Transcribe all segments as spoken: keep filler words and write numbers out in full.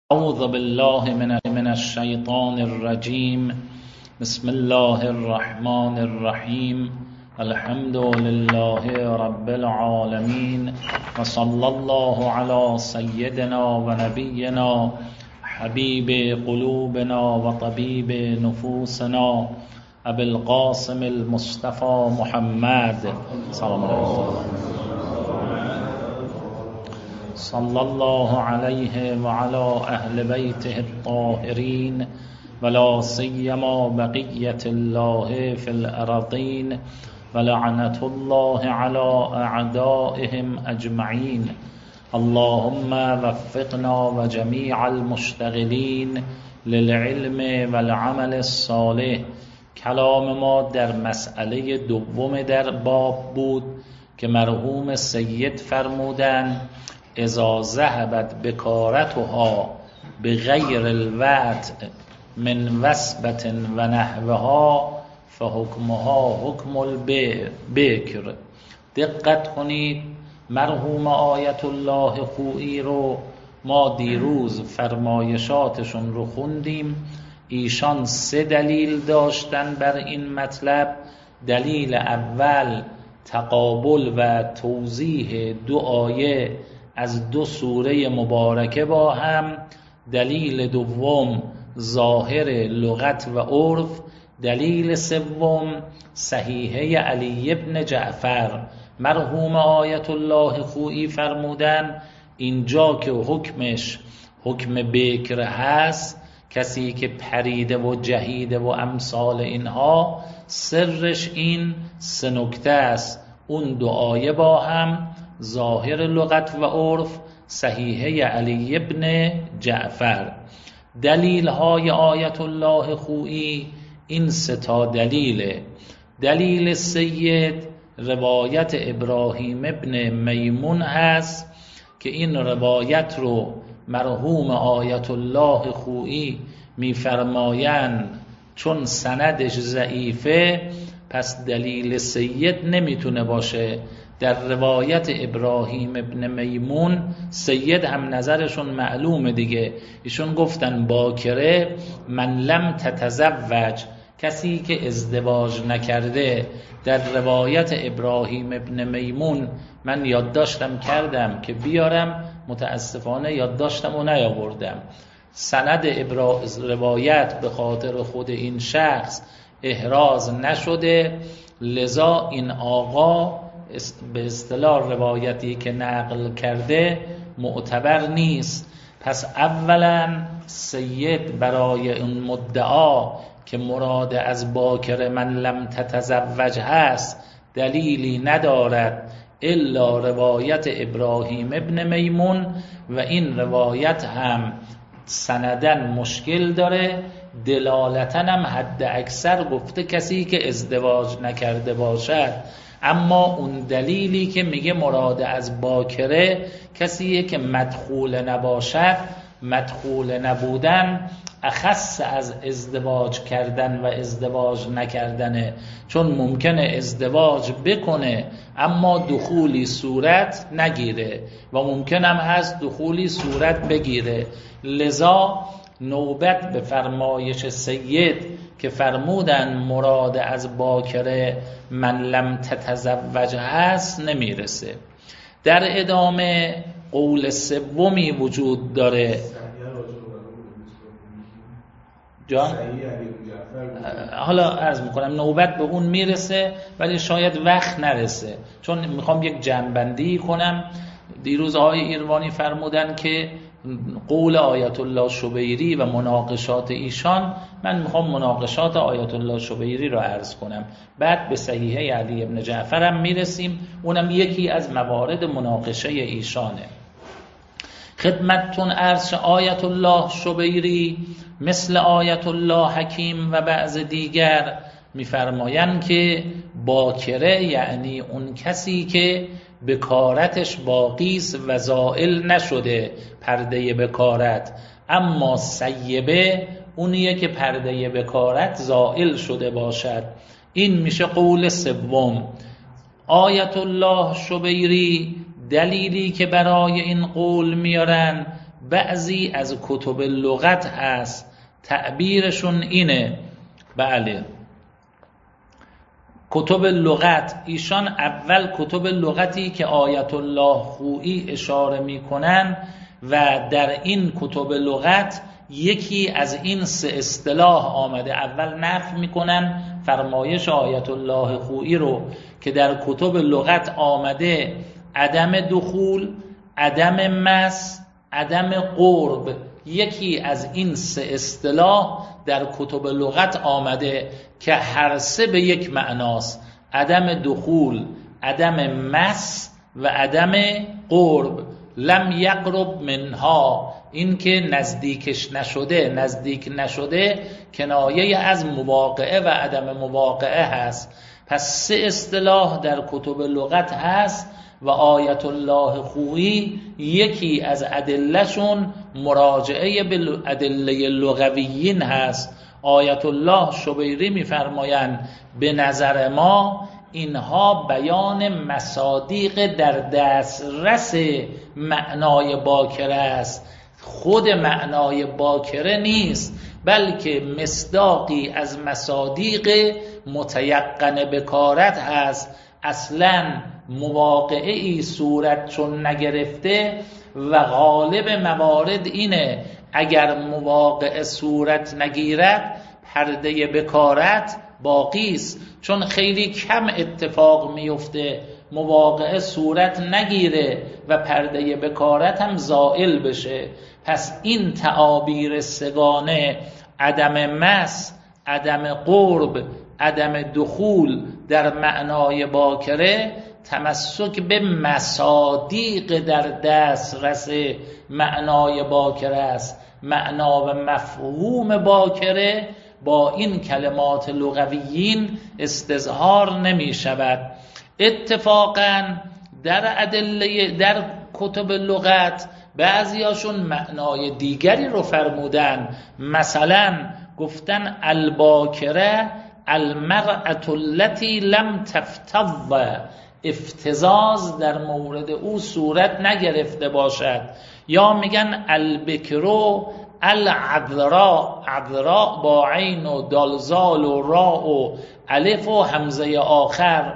اعوذ بالله من من الشیطان الرجیم. بسم الله الرحمن الرحیم. الحمد لله رب العالمین و صلی الله علی سیدنا و نبینا حبیب قلوبنا و طبیب نفوسنا ابی القاسم المصطفى محمد سلام علیکم صلی الله علیه و علی اهل بیته الطاهرین ولا سیما بقیت الله فی الارضین ولعنة الله علی اعدائهم اجمعین. اللهم وفقنا و جمیع المشتغلین للعلم والعمل الصالح. کلام ما در مسئله دوم در باب بود که مرحوم سید فرمودند اذا ذهبت بکارتها بغیر الوطء من وثبة و نحوها فحکمها حکم البکر. دقت کنید، مرحوم آیت الله خویی رو ما دیروز فرمایشاتشون رو خوندیم. ایشان سه دلیل داشتن بر این مطلب. دلیل اول تقابل و توضیح دو آیه از دو سوره مبارکه با هم. دلیل دوم ظاهر لغت و عرف. دلیل سوم صحیحه علی ابن جعفر. مرحوم آیت الله خویی فرمودن اینجا که حکمش حکم بکر هست، کسی که پریده و جهیده و امثال اینها، سرش این سه نکته است: اون دو آیه با هم، ظاهر لغت و عرف، صحیحه علی ابن جعفر. دلیل های آیت الله خویی این سه تا دلیله. دلیل سید روایت ابراهیم ابن میمون هست که این روایت رو مرحوم آیت الله خویی میفرمایند چون سندش ضعیفه پس دلیل سید نمیتونه باشه. در روایت ابراهیم ابن میمون سید هم نظرشون معلومه دیگه. ایشون گفتن باکره من لم تتزوج، کسی که ازدواج نکرده. در روایت ابراهیم ابن میمون من یادداشتم کردم که بیارم، متاسفانه یادداشتم و نیاوردم. سند روایت به خاطر خود این شخص احراز نشده، لذا این آقا به اصطلاح روایتی که نقل کرده معتبر نیست. پس اولا سید برای اون مدعا که مراد از باکر من لم تتزوج هست دلیلی ندارد الا روایت ابراهیم ابن میمون، و این روایت هم سندن مشکل داره، دلالتن هم حد اکثر گفته کسی که ازدواج نکرده باشد. اما اون دلیلی که میگه مراد از باکره کسیه که مدخول نباشد، مدخول نبودن اخص از ازدواج کردن و ازدواج نکردنه، چون ممکنه ازدواج بکنه اما دخولی صورت نگیره و ممکن هم هست دخولی صورت بگیره. لذا نوبت به فرمایش سید که فرمودن مراد از باکره من لم تتزوج هست نمیرسه. در ادامه قول سومی وجود داره. جان حالا عرض میکنم نوبت به اون میرسه ولی شاید وقت نرسه، چون میخوام یک جمع‌بندی کنم. دیروز آقای ایروانی فرمودن که قول آیت الله شبیری و مناقشات ایشان، من میخوام مناقشات آیت الله شبیری رو عرض کنم، بعد به صحیحه علی ابن جعفر هم میرسیم، اونم یکی از موارد مناقشه ایشانه. خدمتتون عرض آیت الله شبیری مثل آیت الله حکیم و بعض دیگر میفرمایند که باکره یعنی اون کسی که بکارتش باقیست و زائل نشده پرده بکارت، اما سیبه اونیه که پرده بکارت زائل شده باشد. این میشه قول سوم. آیت الله شبیری دلیلی که برای این قول میارن بعضی از کتب لغت هست تعبیرشون اینه. بله کتب لغت، ایشان اول کتب لغتی که آیت الله خویی اشاره میکنن و در این کتب لغت یکی از این سه اصطلاح آمده. اول نفی میکنن فرمایش آیت الله خویی رو که در کتب لغت آمده عدم دخول، عدم مس، عدم قرب. یکی از این سه اصطلاح در کتب لغت آمده که هر سه به یک معناست: عدم دخول، عدم مس و عدم قرب. لم یقرب منها، این که نزدیکش نشده، نزدیک نشده کنایه از مواقعه و عدم مواقعه هست. پس سه اصطلاح در کتب لغت هست و آیت الله خویی یکی از ادلهشون مراجعه به ادله لغویین هست. آیت الله شبیری میفرمایند به نظر ما اینها بیان مصادیق در دسترس معنای باکره است، خود معنای باکره نیست، بلکه مصداقی از مصادیق متیقن بکارت هست. اصلا مواقعی صورت چون نگرفته و غالب موارد اینه اگر مواقع صورت نگیرد پرده بکارت باقی است، چون خیلی کم اتفاق میفته مواقع صورت نگیره و پرده بکارت هم زائل بشه. پس این تعابیر سگانه عدم مس، عدم قرب، عدم دخول در معنای باکره تمسک به مصادیق در دسترس معنای باکره است. معنا و مفهوم باکره با این کلمات لغویین استظهار نمی شود. اتفاقا در ادله در کتب لغت بعضیاشون معنای دیگری رو فرمودن. مثلا گفتن الباکره المرأة التي لم تفتض، افتضاض در مورد او صورت نگرفته باشد. یا میگن البکرو العذراء، عذراء با عین و دالزال و را و الف و همزه آخر،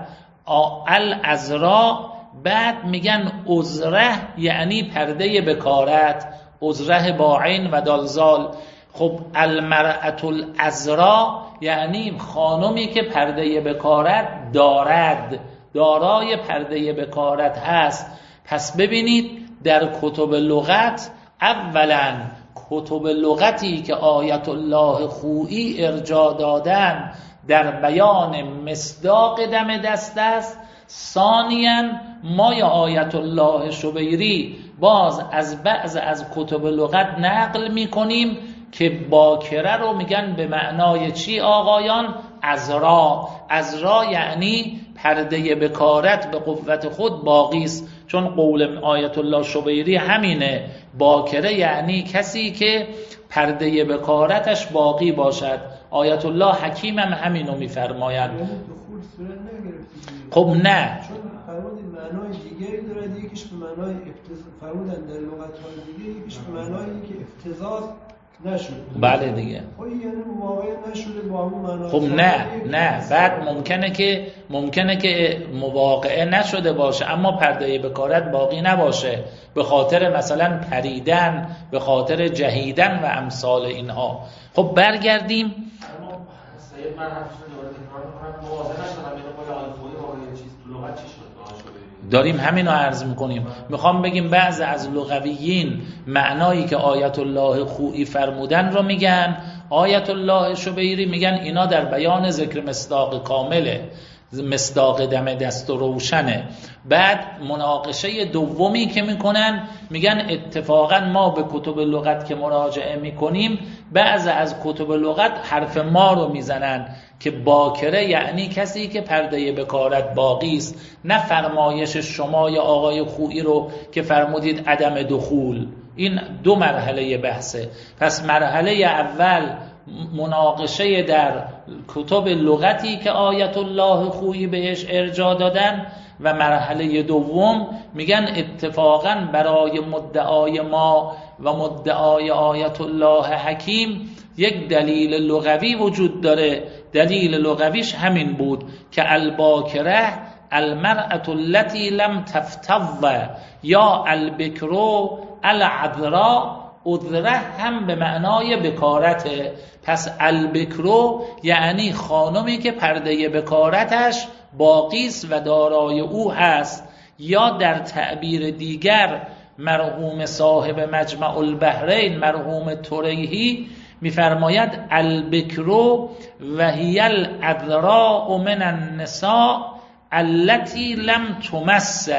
العذراء. بعد میگن عذره یعنی پرده بکارت، عذره با عین و دالزال. خب المرأة العذراء یعنی خانمی که پرده بکارت دارد، دارای پرده بکارت هست. پس ببینید در کتب لغت اولا کتب لغتی که آیت الله خویی ارجاع دادن در بیان مصداق دم دست است. ثانیاً ما یا آیت الله شبیری باز از بعض از کتب لغت نقل میکنیم که باکره رو میگن به معنای چی آقایان؟ عذرا. عذرا یعنی پرده بکارت به قوت خود باقی است، چون قول آیت الله شبیری همینه. باکره یعنی کسی که پرده بکارتش باقی باشد. آیت الله حکیم هم همینو میفرماید. خب نه، چون فرمودید معنای دیگری دارد، یکیش به معنای افتضاح فرمودن در لغت‌های دیگه، یکیش به معنای که افتضاح نشد. بله دیگه. خب یعنی واقعا نشده با همون معنا. خب نه نه بعد ممکنه که ممکنه که مواقعه نشده باشه اما پرده بکارت باقی نباشه، به خاطر مثلا پریدن، به خاطر جهیدن و امثال اینها. خب برگردیم. اما سید من حرفشون دوباره تکرار می‌کنم، مواظب نشدم بین قول آلفوی و یه چیز تو لغت چی شد. داریم همینو عرض میکنیم. میخوام بگیم بعض از لغویین معنایی که آیت الله خویی فرمودن رو میگن، آیت الله شبیری میگن اینا در بیان ذکر مصداق کامله، مصداق دم دست و روشنه. بعد مناقشه دومی که میکنن میگن اتفاقا ما به کتب لغت که مراجعه میکنیم بعض از کتب لغت حرف ما رو میزنن که باکره یعنی کسی که پرده بکارت باقی است، نه فرمایش شما یا آقای خویی رو که فرمودید عدم دخول. این دو مرحله بحثه. پس مرحله اول مناقشه در کتب لغتی که آیت الله خویی بهش ارجاع دادن و مرحله دوم میگن اتفاقا برای مدعای ما و مدعای آیت الله حکیم یک دلیل لغوی وجود داره. دلیل لغویش همین بود که الباکره المرأة التي لم تفتض یا البکرو العذراء، عذره هم به معنای بکارته. پس البکرو یعنی خانمی که پرده بکارتش باقیست و دارای او هست. یا در تعبیر دیگر مرحوم صاحب مجمع البحرین مرحوم تریحی میفرماید البکرو و هی العذراء من النساء التي لم تمس.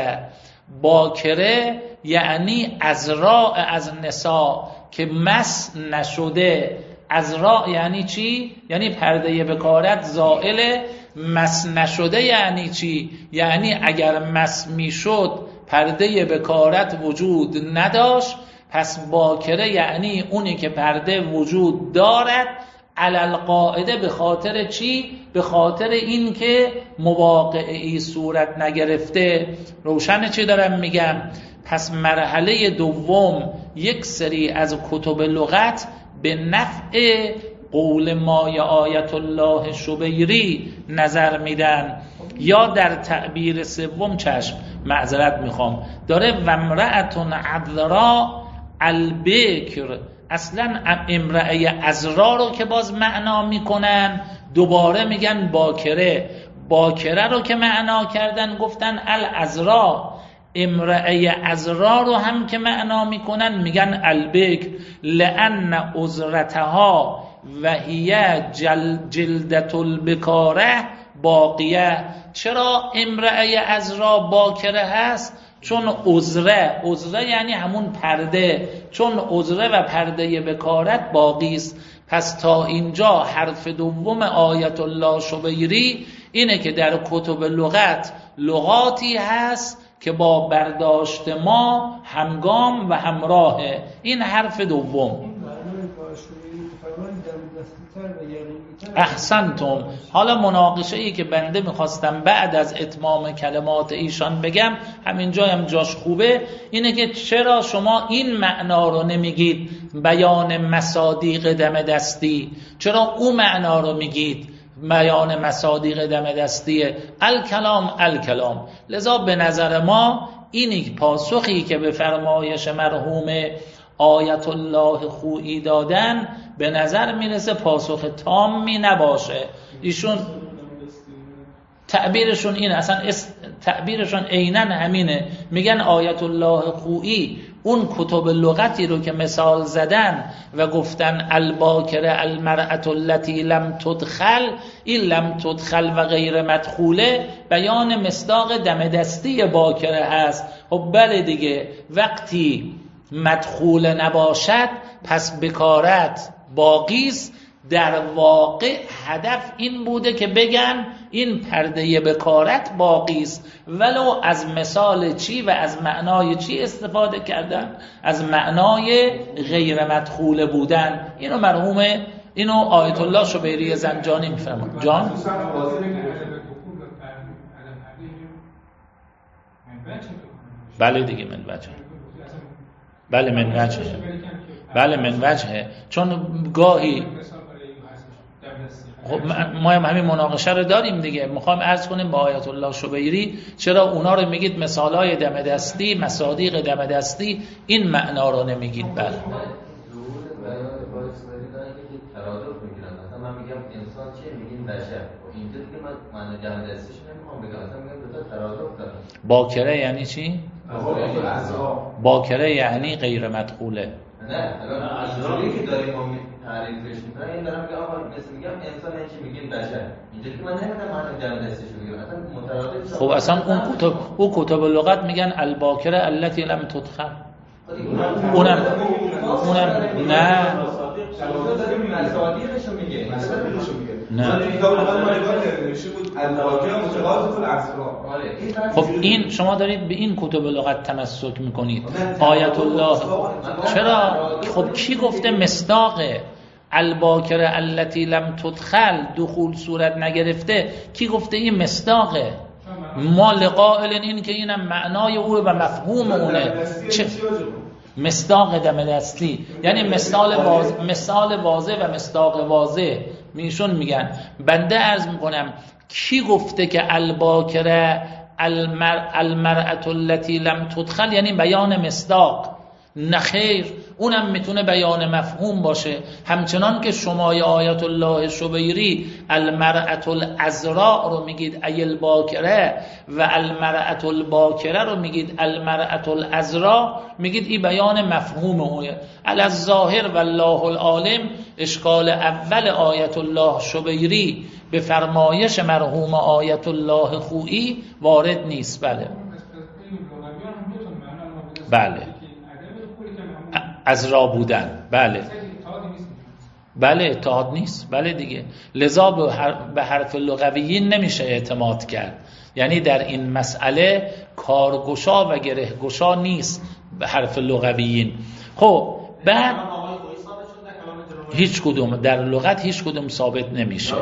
باکره یعنی عذراء از نساء که مس نشده. عذراء یعنی چی؟ یعنی پرده بکارت زائله. مس نشده یعنی چی؟ یعنی اگر مس میشد پرده بکارت وجود نداشت. پس باکره یعنی اونی که پرده وجود دارد، علل قاعده. به خاطر چی؟ به خاطر این که مواقعی صورت نگرفته. روشن چی دارم میگم؟ پس مرحله دوم یک سری از کتب لغت به نفع قول مای آیت الله شبیری نظر میدن. یا در تعبیر سوم چشم معذرت میخوام داره و امرأتون عذراء البکر، اصلا امرأه عذراء رو که باز معنا میکنن دوباره میگن باکره. باکره رو که معنا کردن گفتن العذراء. امرأه عذراء رو هم که معنا میکنن میگن البکر، لأن عذرتها و هی جل جلدت البکاره باقیه. چرا امرأه عذراء باکره هست؟ چون عذره، عذره یعنی همون پرده، چون عذره و پرده بکارت باقی است. پس تا اینجا حرف دوم آیت الله شبیری اینه که در کتب لغت لغاتی هست که با برداشت ما همگام و همراهه. این حرف دوم. احسنتم. حالا مناقشه ای که بنده میخواستم بعد از اتمام کلمات ایشان بگم، همینجا هم جاش خوبه، اینه که چرا شما این معنا رو نمیگید بیان مصادیق دم دستی؟ چرا او معنا رو میگید بیان مصادیق دم دستیه؟ الکلام الکلام. لذا به نظر ما اینی پاسخی که به فرمایش مرحوم آیت الله خویی دادن به نظر میرسه پاسخ تامی نباشه. ایشون تعبیرشون این، اصلا تعبیرشون عیناً همینه. میگن آیت الله خویی اون کتب لغتی رو که مثال زدن و گفتن الباکره المرأة التي لم تدخل، این لم تدخل و غیر مدخوله بیان مصداق دم دستی باکره هست. خب بله دیگه، وقتی مدخول نباشد پس بکارت باقیست. در واقع هدف این بوده که بگن این پرده بکارت باقیست، ولو از مثال چی و از معنای چی استفاده کردن؟ از معنای غیر مدخول بودن. اینو مرحوم اینو آیت الله شبیری زنجانی میفرماد. جان بله دیگه من وجه بله من وجهه بله من وجهه چون گاهی خب ما هم همین مناقشه رو داریم دیگه. میخوام عرض کنیم با آیت الله شبیری چرا اونا رو میگید مثالای دم دستی، مصادیق دم دستی، این معنا رو نمیگید؟ بله ترادف میگیرن. مثلا من میگم انسان چیه، میگین بشر. اینجا دیگه من معنی دم دستیش نمیخوام بگم، مثلا میگم دو تا ترادف دارن. باکره یعنی چی؟ باکره یعنی غیر مدخوله. نه الان ازرایی که داریم ما تعریفش میکنن، این دارم میگم آقا مثلا میگم انسان چی میگین بشر. اینجا که من نمیگم معنی دم دستیش میگم، مثلا مترادف. خب اصلا اون کتب او کتب لغت میگن الباکره التي لم تدخل. اونم اونم نه نه خب این شما دارید به این کتب لغت تمسک میکنید. آیت الله چرا؟ خب کی گفته مصداق الباکره التي لم تدخل دخول صورت نگرفته؟ کی گفته این مصداقه؟ ما لقائل این که اینم معنای او و مفهوم اونه. چه مصداق دم دستی یعنی مثال واضح، مثال واضح و مصداق واضح. میشون میگن بنده عرض میکنم کی گفته که الباکره المر المرأة التي لم تدخل یعنی بیان مصداق؟ نخیر، اونم میتونه بیان مفهوم باشه. همچنان که شما یا آیت الله شبیری المرأة العذراء رو میگید ای الباکره و المرأة الباکره رو میگید المرأة العذراء، میگید این بیان مفهوم اونه. علی الظاهر والله العالم اشکال اول آیت الله شبیری به فرمایش مرحوم آیت الله خویی وارد نیست. بله بله از را بودن، بله بله اتحاد نیست، بله دیگه. لذا به حرف لغویین نمیشه اعتماد کرد، یعنی در این مسئله کارگشا و گرهگشا نیست به حرف لغویین. خب بعد هیچ کدوم در لغت هیچ کدوم ثابت نمیشه.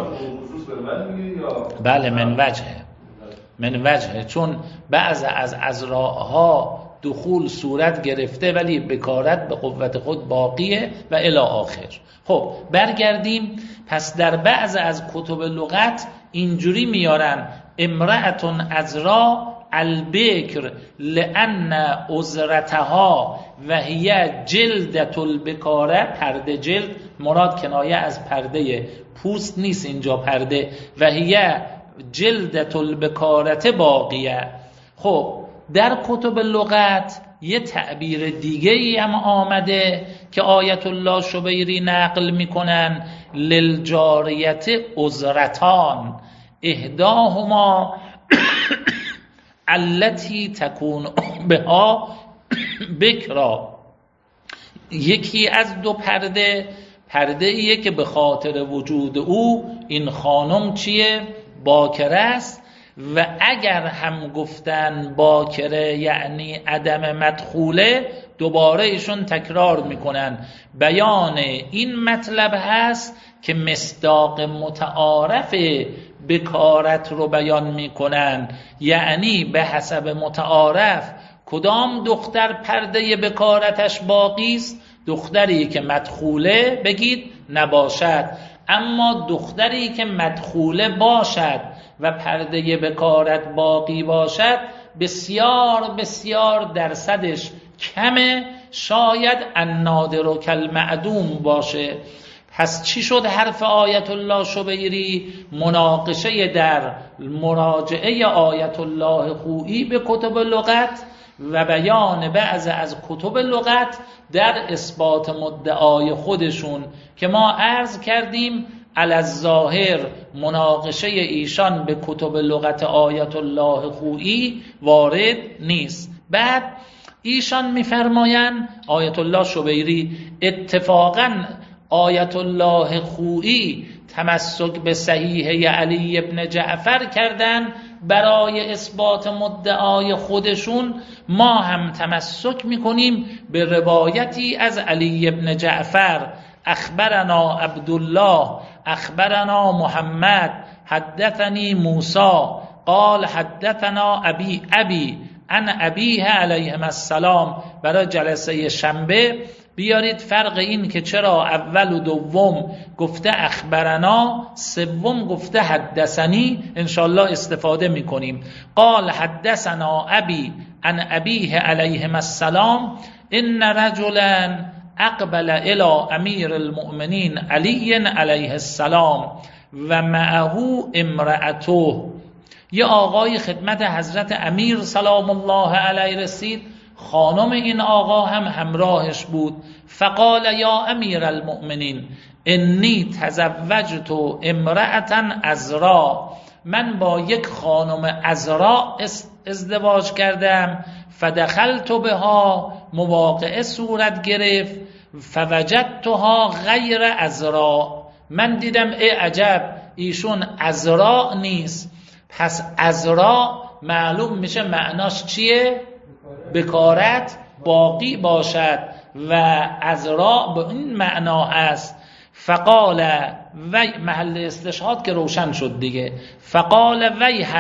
بله من وجهه من وجهه چون بعض از ازراها دخول صورت گرفته ولی بکارت به قوت خود باقیه و الی آخر. خب برگردیم. پس در بعض از کتب لغت اینجوری میارن امرأتون عذرا البکر لان عذرتها و هی جلدت البکاره، پرده جلد مراد کنایه از پرده پوست نیست اینجا، پرده و هی جلدت البکارت باقیه. خب در کتب لغت یه تعبیر دیگه ای هم آمده که آیت الله شبیری نقل میکنن للجاریت عذرتان اهداهما التي تكون بها بکرا. یکی از دو پرده پرده ایه که به خاطر وجود او این خانم چیه؟ باکره است. و اگر هم گفتن باکره یعنی عدم مدخوله، دوباره ایشون تکرار میکنن بیان این مطلب هست که مصداق متعارف بکارت رو بیان میکنن، یعنی به حسب متعارف کدام دختر پرده بکارتش باقی است؟ دختری که مدخوله بگید نباشد، اما دختری که مدخوله باشد و پرده بکارت باقی باشد بسیار بسیار درصدش کمه، شاید النادر و کالمعدوم باشه. پس چی شد حرف آیت الله شبیری؟ مناقشه در مراجعه آیت الله خویی به کتب لغت و بیان بعض از کتب لغت در اثبات مدعای خودشون که ما عرض کردیم علی الظاهر مناقشه ایشان به کتب لغت آیت الله خویی وارد نیست. بعد ایشان میفرمایند آیت الله شبیری اتفاقاً آیت الله خویی تمسک به صحیح علی ابن جعفر کردن برای اثبات مدعای خودشون، ما هم تمسک میکنیم به روایتی از علی ابن جعفر اخبرنا عبدالله اخبرنا محمد حدثنی موسی قال حدثنا ابی ابی عن ابیه علیهم السلام. برای جلسه شنبه بیارید فرق این که چرا اول و دوم گفته اخبرنا، سوم گفته حدثنی، انشالله استفاده میکنیم. قال حدثنا ابی عن ابیه علیهم السلام ان رجلا اقبل الى امیر المؤمنین علی علیه السلام و معه امرأته. یه آقای خدمت حضرت امیر سلام الله علیه رسید، خانم این آقا هم همراهش بود. فقال یا امیر المؤمنین انی تزوجت امرأة عذراء، من با یک خانم عذراء ازدواج کردم. فدخلت بها، مواقعه صورت گرفت. فوجدتها غیر عذراء، من دیدم ای عجب ایشون عذراء نیست. پس عذراء معلوم میشه معناش چیه؟ بکارت باقی باشد و عذراء به این معنا هست. فقال و محل استشهاد که روشن شد دیگه. فقال ویحک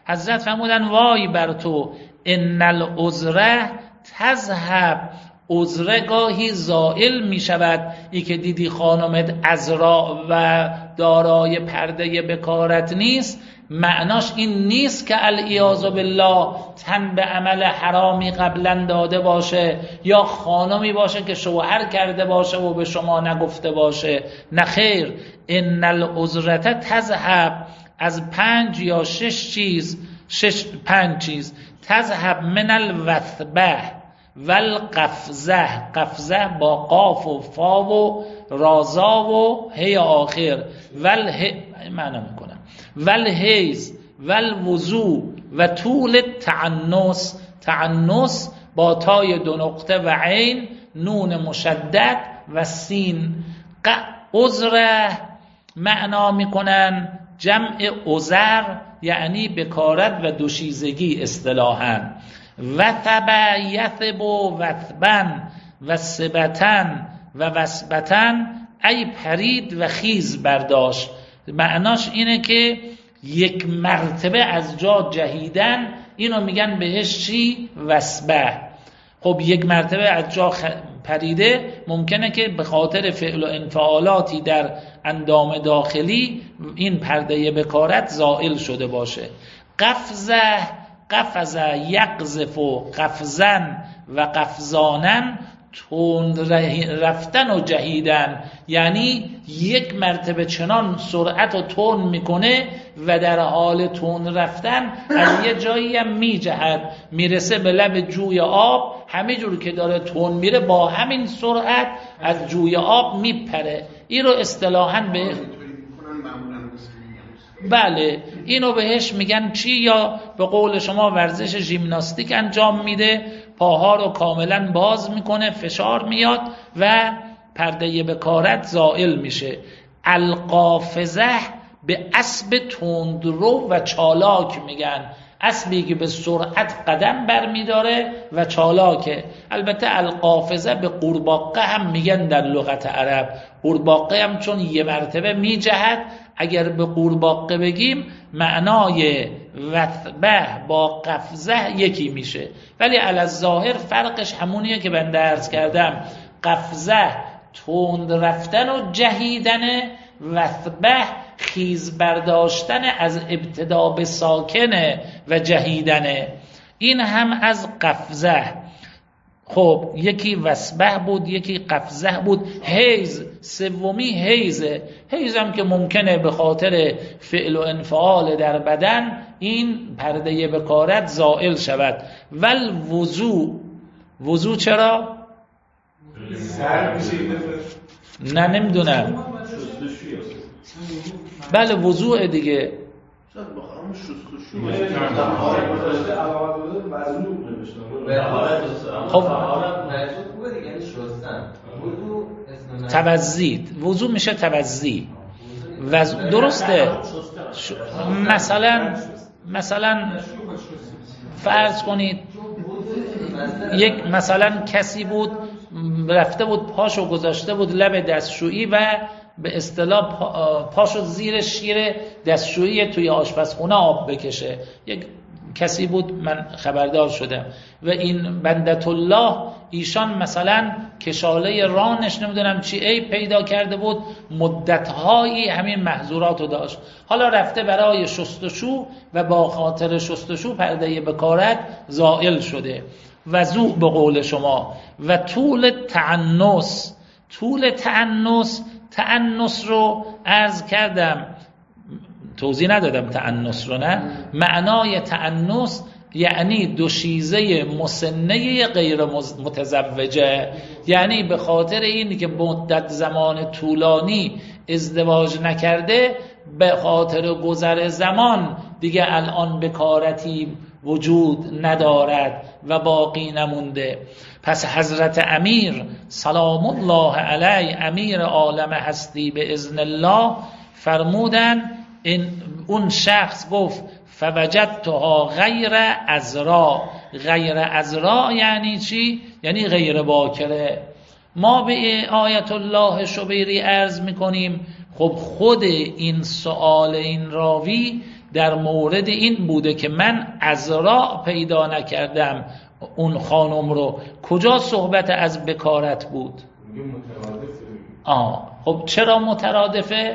حضرت فرمودن وای بر تو، ان العذره تذهب، عذره گاهی زائل می شود. ای که دیدی خانمت عذرا و دارای پرده بکارت نیست، معناش این نیست که العیاذ بالله تن به عمل حرامی قبلا داده باشه یا خانمی باشه که شوهر کرده باشه و به شما نگفته باشه. نه خیر، ان العذره تذهب، از پنج یا شش چیز، شش پنج چیز، تذهب من الوثبه والقفزه، قفزه با قاف و فا و رازا و هی آخر، والهی معنی میکنم، والهیز والوضوء و طول تعنس، تعنس با تای دو نقطه و عین، نون مشدد و سین. عذره معنا میکنن جمع عذر، یعنی بکارت و دوشیزگی اصطلاحاً. وثب یثب وثبن و سبتن و وثبتن، ای پرید و خیز برداشت. معناش اینه که یک مرتبه از جا جهیدن، اینو میگن بهش چی؟ وثبه. خب یک مرتبه از جا خ... پریده ممکنه که به خاطر فعل و انفعالاتی در اندام داخلی این پرده بکارت زائل شده باشه. قفزه، قفزه یقذف و قفزن و قفزانن، تند رفتن و جهیدن، یعنی یک مرتبه چنان سرعت و تند میکنه و در حال تند رفتن از یه جایی هم میجهد، میرسه به لب جوی آب، همه جور که داره تند میره با همین سرعت از جوی آب میپره. این رو اصطلاحاً به بله اینو بهش میگن چی؟ یا به قول شما ورزش ژیمناستیک انجام میده، پاها رو کاملا باز میکنه، فشار میاد و پرده بکارت زائل میشه. القافزه به اسب تندرو و چالاک میگن، اسبی که به سرعت قدم برمیداره و چالاکه. البته القافزه به قورباغه هم میگن در لغت عرب، قورباغه هم چون یه مرتبه میجهد، اگر به قورباغه بگیم معنای وثبه با قفزه یکی میشه، ولی علی الظاهر فرقش همونیه که بنده عرض کردم. قفزه تند رفتن و جهیدن، وثبه خیز برداشتن از ابتدا به ساکنه و جهیدنه. این هم از قفزه. خب یکی وثبه بود، یکی قفزه بود. حیز، سومی حیزه. حیز هم که ممکنه به خاطر فعل و انفعال در بدن این پرده بکارت زائل شود. ول وضو، وضو چرا؟ نه نمیدونم. بله وضوع دیگه. خب توزید، وضوع میشه توزی. درسته. مثلا مثلا فرض کنید یک مثلا کسی بود رفته بود پاشو گذاشته بود لب دستشویی و به اصطلاح پاشو زیر شیر دستشویی توی آشپزخونه آب بکشه. یک کسی بود، من خبردار شدم، و این بندت الله ایشان مثلا کشاله رانش نمیدونم چی ای پیدا کرده بود، مدتهایی همین محظوراتو داشت. حالا رفته برای شستشو و با خاطر شستشو پرده بکارت زائل شده. وضوء به قول شما. و طول تعنس، طول تعنس، تعنس رو عرض کردم، توضیح ندادم تعنس رو، نه؟ معنای تعنس یعنی دوشیزه مسنه غیر متزوجه، یعنی به خاطر اینی که مدت زمان طولانی ازدواج نکرده، به خاطر گذر زمان دیگه الان بکارتی وجود ندارد و باقی نمونده. پس حضرت امیر سلام الله علیه، امیر عالم هستی به اذن الله، فرمودن این اون شخص گفت فوجدتها غیر ازرا. غیر ازرا یعنی چی؟ یعنی غیر باکره. ما به آیت الله شبیری عرض میکنیم خب خود این سؤال این راوی در مورد این بوده که من عذرا پیدا نکردم اون خانم رو. کجا صحبت از بکارت بود؟ آه خب چرا مترادفه؟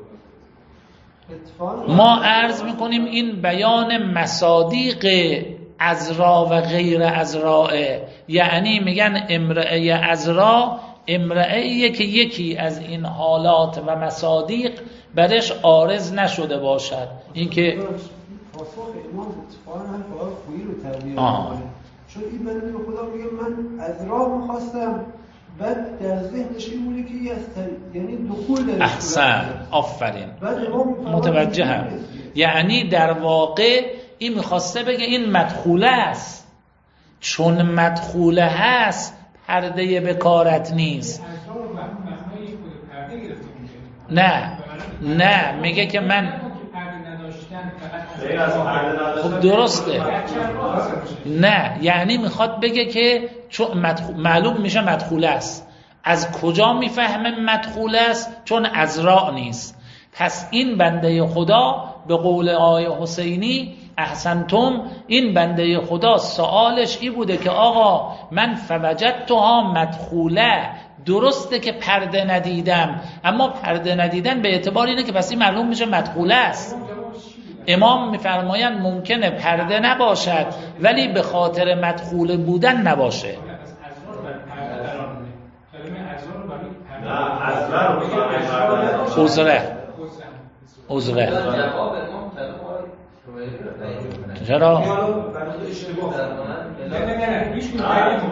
ما عرض میکنیم این بیان مصادیق عذرا و غیر عذرا، یعنی میگن امرأه عذرا امرأه‌ایه که یکی از این حالات و مصادیق برش عارض نشده باشد. این که پاسخ امام اتفاقا هم فقط خویی رو تربیه آه. چون این بنده به خدا میگه من عذرا میخواستم، بعد در ذهنش این بوده که یه از تر... یعنی دخول در احسن آفرین متوجه هم. یعنی در واقع این میخواسته بگه این مدخوله است، چون مدخوله هست پرده بکارت نیست. نه نه میگه که من خب درسته، نه یعنی میخواد بگه که چون مدخول... معلوم میشه مدخوله است. از کجا میفهمه مدخوله است؟ چون عذرا نیست. پس این بنده خدا به قول آقای حسینی احسنتم، این بنده خدا سوالش ای بوده که آقا من فوجدتها مدخوله، درسته که پرده ندیدم، اما پرده ندیدن به اعتبار اینه که پس این معلوم میشه مدخوله است. امام میفرمایند ممکنه پرده نباشد ولی به خاطر مدخوله بودن نباشه. عذره عذره چرا؟ نه نه نه هیچ کدوم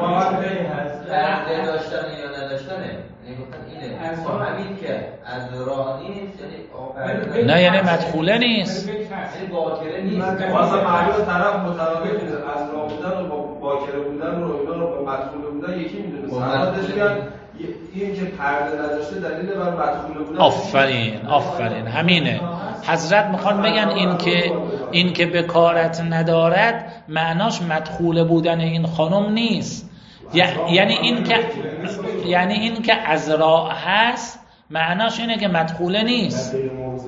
پرده داشتن یا نداشتنه. اینه از همین که از راه نیست، یعنی نه یعنی مدخوله نیست، یعنی باکره نیست. واسه معلومه طرف مترادف از راه بودن رو با باکره بودن رو اینا رو با مدخوله بودن یکی میدونه. سندش بیان این که پرده نداشته دلیل بر مدخوله بودن. آفرین آفرین همینه. حضرت میخوان بگن این که این که بکارت ندارد معناش مدخوله بودن این خانم نیست. یعنی این که یعنی این که عذرا هست معناش اینه که مدخوله نیست.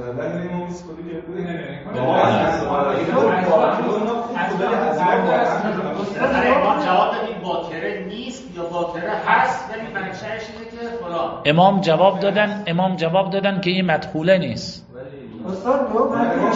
جواب دادیم باکره نیست یا باکره هست، ولی منشأش اینه که فلان. امام جواب دادن امام جواب دادن که این مدخوله نیست. استاد اون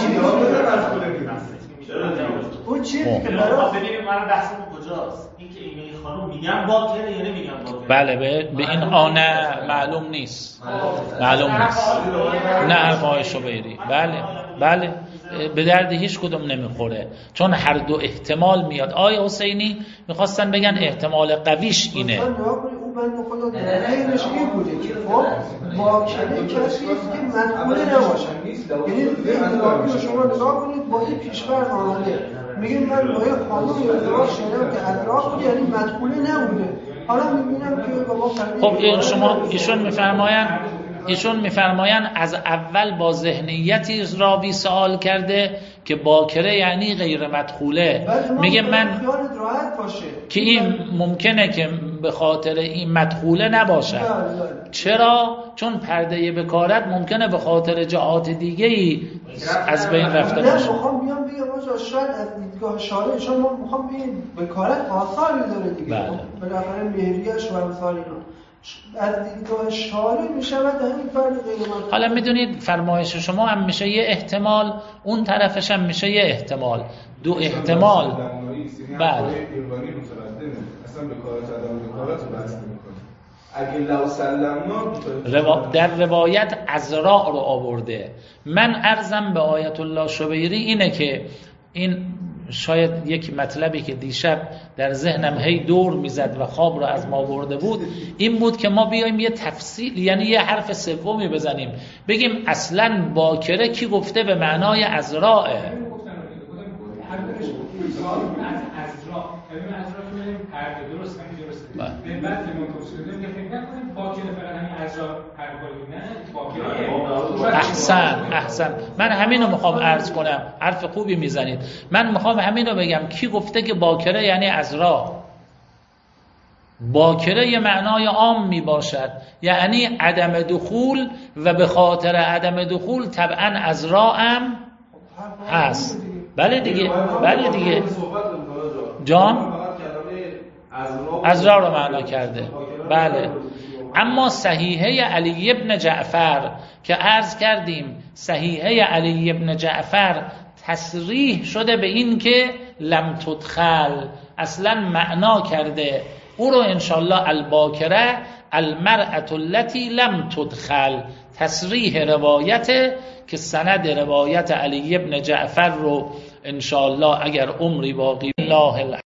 چیزی که برای ببینیم من بحثمون کجاست، این که این خانم میگن باکره یا نمیگن باکره. بله به, به این آنه معلوم نیست، معلوم نیست. نه حرفای شبیری بله بله به درد هیچ کدوم نمیخوره، چون هر دو احتمال میاد. آقای حسینی میخواستن بگن احتمال قویش اینه. اون بنده خدا در غیرش این بوده که خب واکله کسی است که مدخوله نباشه. یعنی ذهن شما نگاه کنید با این پیشفرض آمده میگیم من با یه خانم ازدواج شدم که عذرا بود، یعنی مدخوله نبوده. حالا میبینم که بابا خب این شما ایشون میفرمایند ایشون میفرمایند از اول با ذهنیتی راوی سوال کرده که باکره یعنی غیر مدخوله. میگه من که این ممکنه که به خاطر این مدخوله نباشه. چرا؟ چون پرده بکارت ممکنه به خاطر جهات دیگه‌ای از بین رفته باشه. نه میخوام بیام بگم آقا شاید از دیدگاه شارع چون ما میخوام ببینیم بکارت آثاری داره دیگه. بالاخره مهریه‌اش و امثال اینا از دیدگاه شارع میشود همین فرد غیر مدخوله. حالا میدونید فرمایش شما هم میشه یه احتمال، اون طرفش هم میشه یه احتمال، دو احتمال. بله اصلا بکارت آدم بکارت بحث نمی‌کنه. اگه لو سلمنا روا... در روایت عذرا رو آورده. من عرضم به آیت الله شبیری اینه که این شاید یک مطلبی که دیشب در ذهنم هی دور میزد و خواب رو از ما برده بود این بود که ما بیایم یه تفصیل، یعنی یه حرف سومی بزنیم بگیم اصلاً باکره کی گفته به معنای عذراء. پرده درست همین درسته. به بعد که متوسط که فکر نکنیم باکره فقط همین عذرا پرده نه، باکره. احسن احسن من همین رو میخوام عرض کنم. حرف خوبی میزنید. من میخوام همین رو بگم کی گفته که باکره یعنی عذرا. باکره یه معنای عام می باشد، یعنی عدم دخول و به خاطر عدم دخول طبعا عذرا هم هست. بله دیگه بله دیگه جان از را رو معنا کرده. بله اما صحیحه علی ابن جعفر که عرض کردیم صحیحه علی ابن جعفر تصریح شده به این که لم تدخل، اصلا معنا کرده او رو انشالله الباکره المرأة التي لم تدخل، تصریح روایت که سند روایت علی ابن جعفر رو انشالله اگر عمری باقی الله